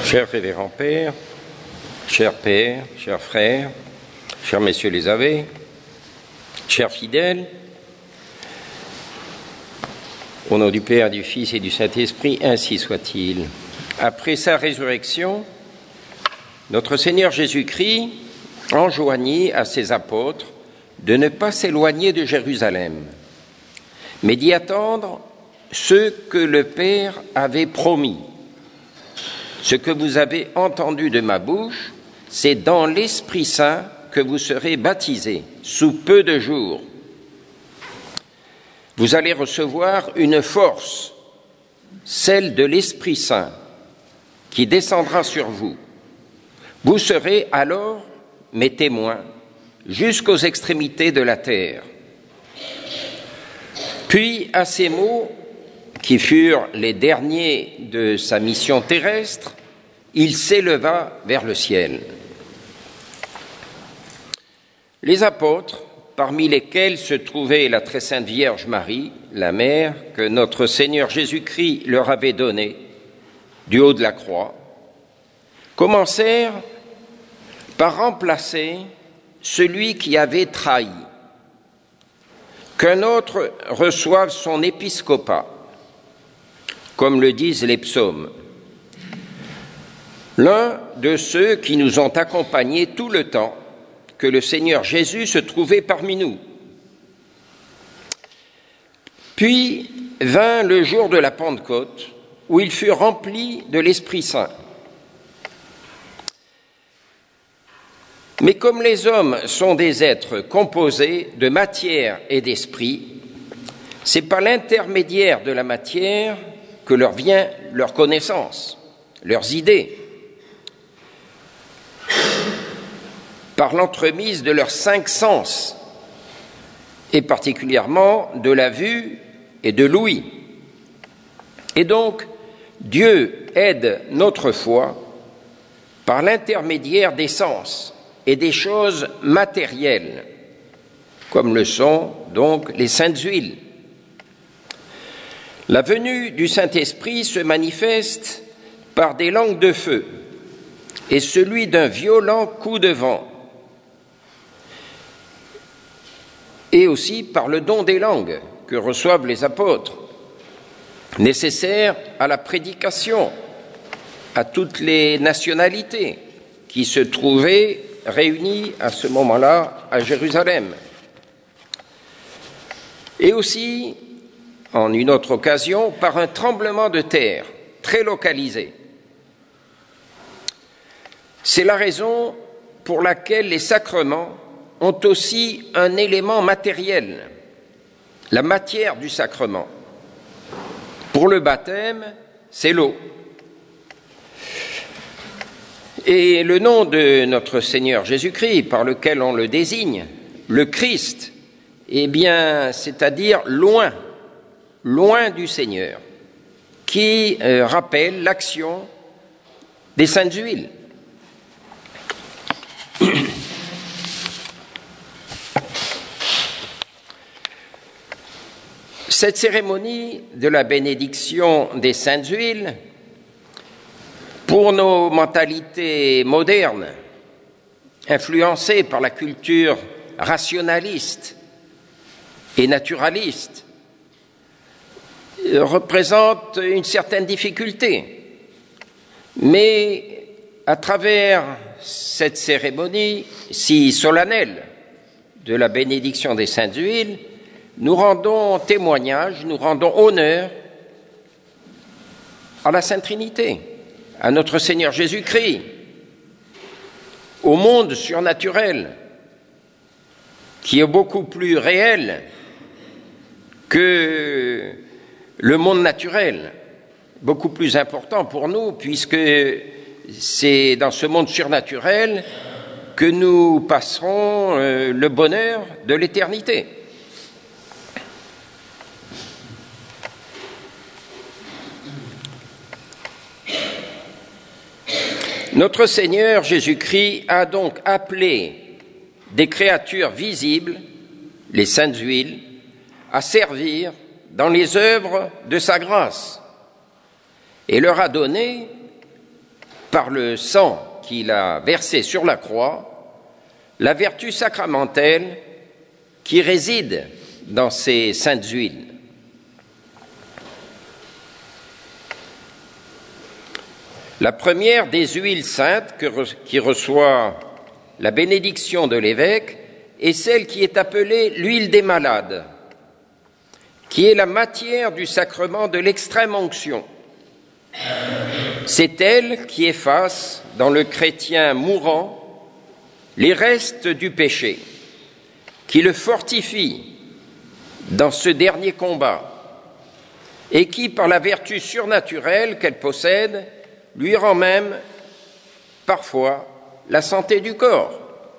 Chers révérends pères, chers pères, chers frères, chers messieurs les abbés, chers fidèles, au nom du Père, du Fils et du Saint-Esprit, ainsi soit-il. Après sa résurrection, notre Seigneur Jésus-Christ enjoignit à ses apôtres de ne pas s'éloigner de Jérusalem, mais d'y attendre ce que le Père avait promis. Ce que vous avez entendu de ma bouche, c'est dans l'Esprit Saint que vous serez baptisés, sous peu de jours. Vous allez recevoir une force, celle de l'Esprit Saint, qui descendra sur vous. Vous serez alors mes témoins jusqu'aux extrémités de la terre. Puis, à ces mots, qui furent les derniers de sa mission terrestre, il s'éleva vers le ciel. Les apôtres, parmi lesquels se trouvait la très sainte Vierge Marie, la mère que notre Seigneur Jésus-Christ leur avait donnée du haut de la croix, commencèrent par remplacer celui qui avait trahi, qu'un autre reçoive son épiscopat, comme le disent les psaumes. L'un de ceux qui nous ont accompagnés tout le temps que le Seigneur Jésus se trouvait parmi nous. Puis vint le jour de la Pentecôte, où il fut rempli de l'Esprit Saint. Mais comme les hommes sont des êtres composés de matière et d'esprit, c'est par l'intermédiaire de la matière que leur vient leur connaissance, leurs idées, par l'entremise de leurs 5 sens, et particulièrement de la vue et de l'ouïe. Et donc, Dieu aide notre foi par l'intermédiaire des sens et des choses matérielles, comme le sont donc les saintes huiles. La venue du Saint-Esprit se manifeste par des langues de feu et celui d'un violent coup de vent, et aussi par le don des langues que reçoivent les apôtres, nécessaires à la prédication à toutes les nationalités qui se trouvaient réunies à ce moment-là à Jérusalem. Et aussi, en une autre occasion, par un tremblement de terre très localisé. C'est la raison pour laquelle les sacrements ont aussi un élément matériel, la matière du sacrement. Pour le baptême, c'est l'eau. Et le nom de notre Seigneur Jésus-Christ, par lequel on le désigne, le Christ, eh bien, c'est-à-dire loin du Seigneur, qui rappelle l'action des saintes huiles. Cette cérémonie de la bénédiction des saintes huiles, pour nos mentalités modernes, influencées par la culture rationaliste et naturaliste, représente une certaine difficulté. Mais à travers cette cérémonie si solennelle de la bénédiction des saintes huiles, nous rendons témoignage, nous rendons honneur à la Sainte Trinité, à notre Seigneur Jésus-Christ, au monde surnaturel, qui est beaucoup plus réel que le monde naturel, beaucoup plus important pour nous, puisque c'est dans ce monde surnaturel que nous passerons le bonheur de l'éternité. Notre Seigneur Jésus-Christ a donc appelé des créatures visibles, les saintes huiles, à servir dans les œuvres de sa grâce et leur a donné par le sang qu'il a versé sur la croix, la vertu sacramentelle qui réside dans ces saintes huiles. La première des huiles saintes qui reçoit la bénédiction de l'évêque est celle qui est appelée l'huile des malades, qui est la matière du sacrement de l'extrême onction. C'est elle qui efface dans le chrétien mourant les restes du péché, qui le fortifie dans ce dernier combat et qui, par la vertu surnaturelle qu'elle possède, lui rend même parfois la santé du corps.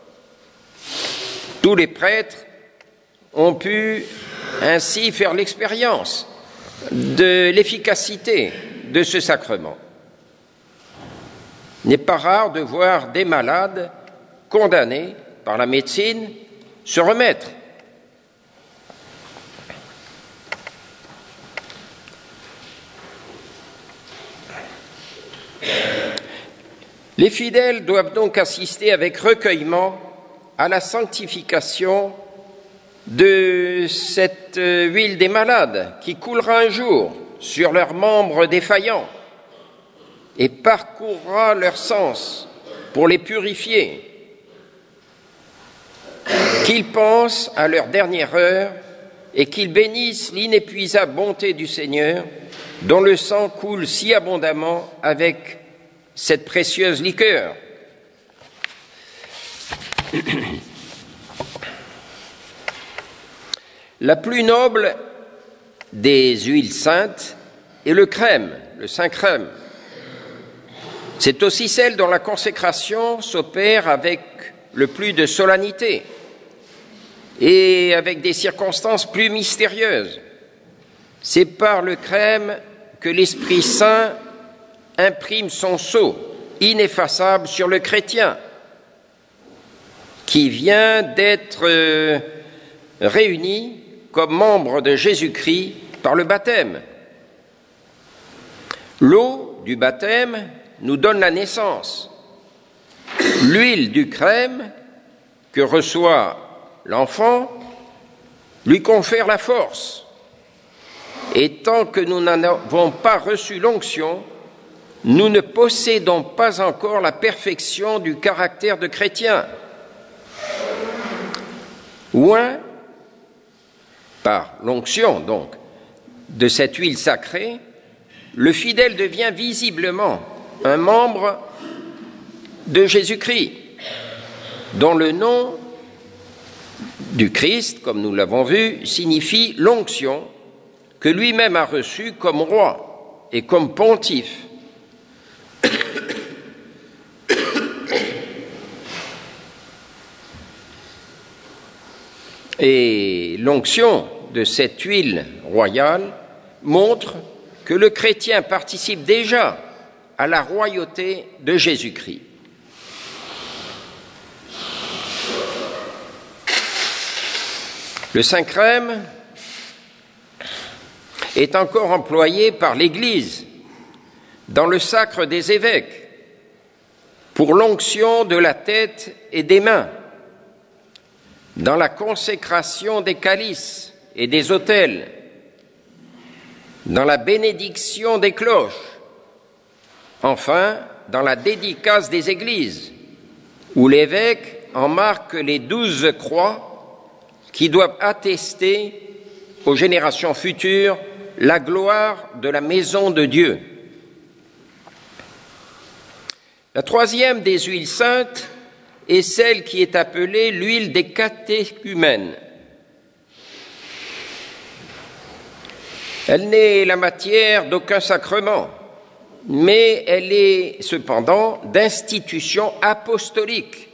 Tous les prêtres ont pu ainsi faire l'expérience de l'efficacité de ce sacrement. Il n'est pas rare de voir des malades condamnés par la médecine se remettre. Les fidèles doivent donc assister avec recueillement à la sanctification de cette huile des malades qui coulera un jour sur leurs membres défaillants et parcourra leurs sens pour les purifier. Qu'ils pensent à leur dernière heure et qu'ils bénissent l'inépuisable bonté du Seigneur dont le sang coule si abondamment avec cette précieuse liqueur. La plus noble des huiles saintes est le crème, le saint crème. C'est aussi celle dont la consécration s'opère avec le plus de solennité et avec des circonstances plus mystérieuses. C'est par le crème que l'Esprit Saint imprime son sceau ineffaçable sur le chrétien qui vient d'être réuni comme membre de Jésus-Christ par le baptême. L'eau du baptême nous donne la naissance. L'huile du crème que reçoit l'enfant lui confère la force. Et tant que nous n'avons pas reçu l'onction, nous ne possédons pas encore la perfection du caractère de chrétien. Oint par l'onction, donc, de cette huile sacrée, le fidèle devient visiblement un membre de Jésus-Christ, dont le nom du Christ, comme nous l'avons vu, signifie l'onction que lui-même a reçue comme roi et comme pontife. Et l'onction de cette huile royale montre que le chrétien participe déjà à la royauté de Jésus-Christ. Le Saint-Crème est encore employé par l'Église dans le sacre des évêques pour l'onction de la tête et des mains, dans la consécration des calices et des autels, dans la bénédiction des cloches, enfin dans la dédicace des églises, où l'évêque en marque les 12 croix qui doivent attester aux générations futures la gloire de la maison de Dieu. La troisième des huiles saintes est celle qui est appelée l'huile des catéchumènes. Elle n'est la matière d'aucun sacrement, mais elle est cependant d'institution apostolique.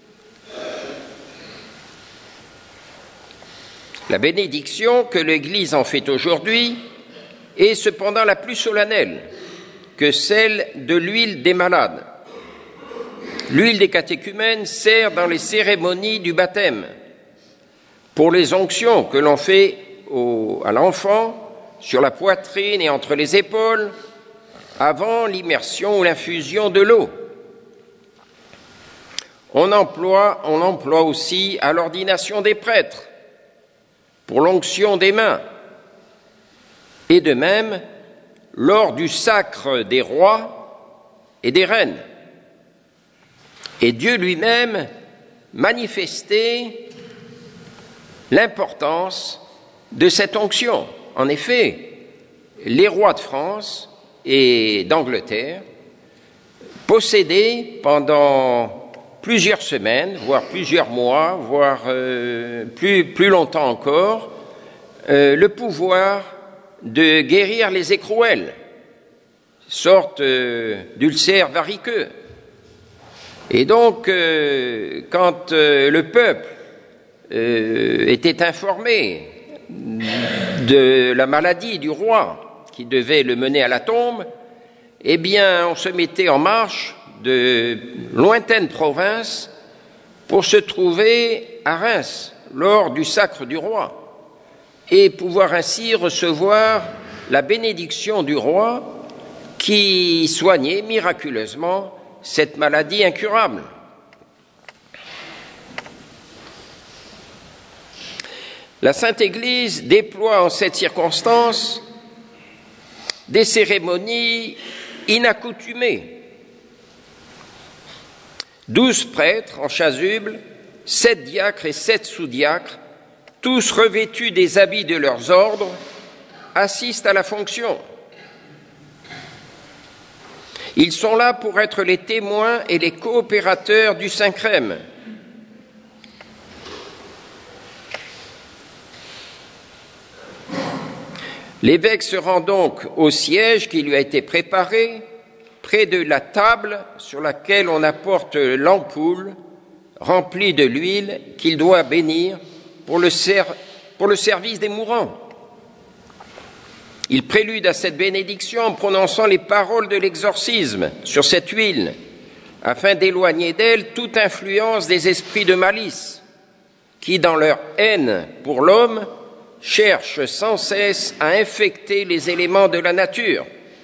La bénédiction que l'Église en fait aujourd'hui est cependant la plus solennelle que celle de l'huile des malades. L'huile des catéchumènes sert dans les cérémonies du baptême, pour les onctions que l'on fait à l'enfant, sur la poitrine et entre les épaules, avant l'immersion ou l'infusion de l'eau. On emploie aussi à l'ordination des prêtres, pour l'onction des mains, et de même lors du sacre des rois et des reines. Et Dieu lui-même manifestait l'importance de cette onction. En effet, les rois de France et d'Angleterre possédaient pendant plusieurs semaines, voire plusieurs mois, voire plus longtemps encore, le pouvoir de guérir les écrouelles, sorte d'ulcères variqueux. Et donc, quand le peuple était informé de la maladie du roi qui devait le mener à la tombe, eh bien, on se mettait en marche de lointaines provinces pour se trouver à Reims lors du sacre du roi et pouvoir ainsi recevoir la bénédiction du roi qui soignait miraculeusement cette maladie incurable. La Sainte Église déploie en cette circonstance des cérémonies inaccoutumées. 12 prêtres en chasuble, 7 diacres et 7 sous-diacres, tous revêtus des habits de leurs ordres, assistent à la fonction. Ils sont là pour être les témoins et les coopérateurs du Saint-Crème. L'évêque se rend donc au siège qui lui a été préparé, près de la table sur laquelle on apporte l'ampoule remplie de l'huile qu'il doit bénir pour le service des mourants. Il prélude à cette bénédiction en prononçant les paroles de l'exorcisme sur cette huile, afin d'éloigner d'elle toute influence des esprits de malice, qui, dans leur haine pour l'homme, cherchent sans cesse à infecter les éléments de la nature.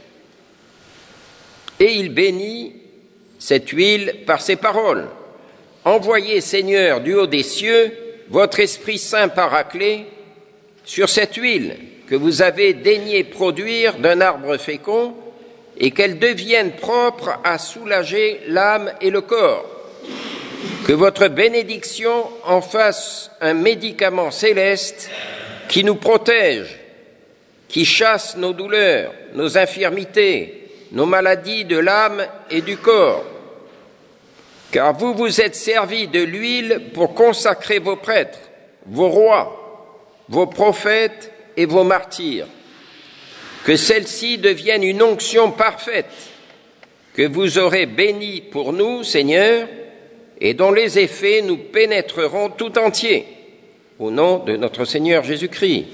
Et il bénit cette huile par ces paroles. « Envoyez, Seigneur, du haut des cieux, votre Esprit Saint Paraclet sur cette huile que vous avez daigné produire d'un arbre fécond et qu'elle devienne propre à soulager l'âme et le corps. Que votre bénédiction en fasse un médicament céleste qui nous protège, qui chasse nos douleurs, nos infirmités, nos maladies de l'âme et du corps. Car vous vous êtes servis de l'huile pour consacrer vos prêtres, vos rois, vos prophètes et vos martyrs. Que celle-ci devienne une onction parfaite, que vous aurez bénie pour nous, Seigneur, et dont les effets nous pénétreront tout entiers. Au nom de notre Seigneur Jésus-Christ.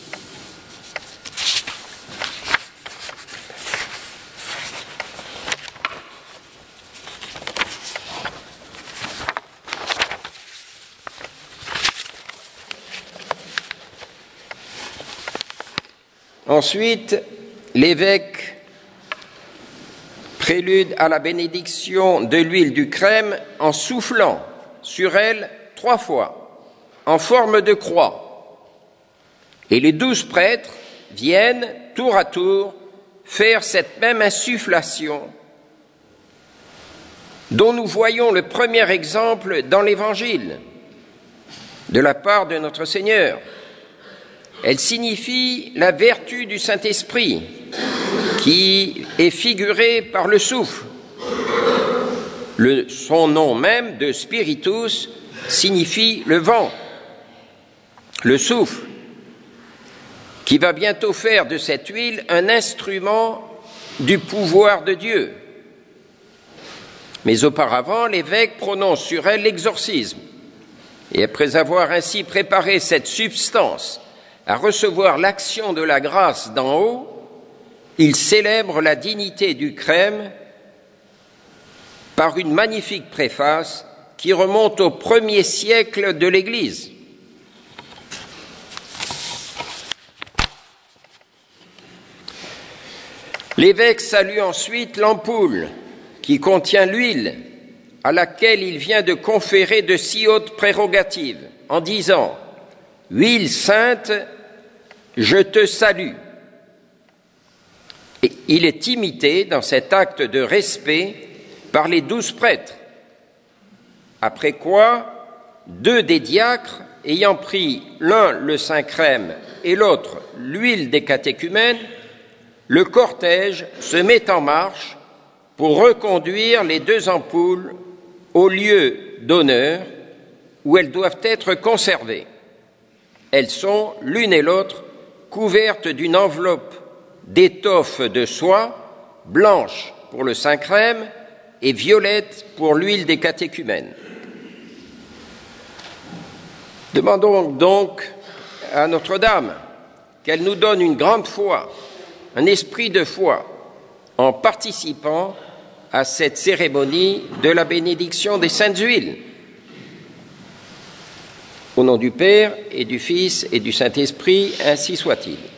Ensuite, l'évêque prélude à la bénédiction de l'huile du crème en soufflant sur elle 3 fois, en forme de croix. Et les 12 prêtres viennent, tour à tour, faire cette même insufflation dont nous voyons le premier exemple dans l'Évangile de la part de notre Seigneur. Elle signifie la vertu du Saint-Esprit qui est figurée par le souffle. Son nom même de Spiritus signifie le vent, le souffle, qui va bientôt faire de cette huile un instrument du pouvoir de Dieu. Mais auparavant, l'évêque prononce sur elle l'exorcisme. Et après avoir ainsi préparé cette substance à recevoir l'action de la grâce d'en haut, il célèbre la dignité du crème par une magnifique préface qui remonte au 1er siècle de l'Église. L'évêque salue ensuite l'ampoule qui contient l'huile à laquelle il vient de conférer de si hautes prérogatives en disant « Huile sainte, je te salue ». Et il est imité dans cet acte de respect par les 12 prêtres, après quoi 2 des diacres, ayant pris l'un le Saint-Crème et l'autre l'huile des catéchumènes, le cortège se met en marche pour reconduire les 2 ampoules au lieu d'honneur où elles doivent être conservées. Elles sont, l'une et l'autre, couvertes d'une enveloppe d'étoffe de soie, blanche pour le Saint-Crème et violette pour l'huile des catéchumènes. Demandons donc à Notre-Dame qu'elle nous donne une grande foi, un esprit de foi, en participant à cette cérémonie de la bénédiction des saintes huiles. Au nom du Père et du Fils et du Saint-Esprit, ainsi soit-il.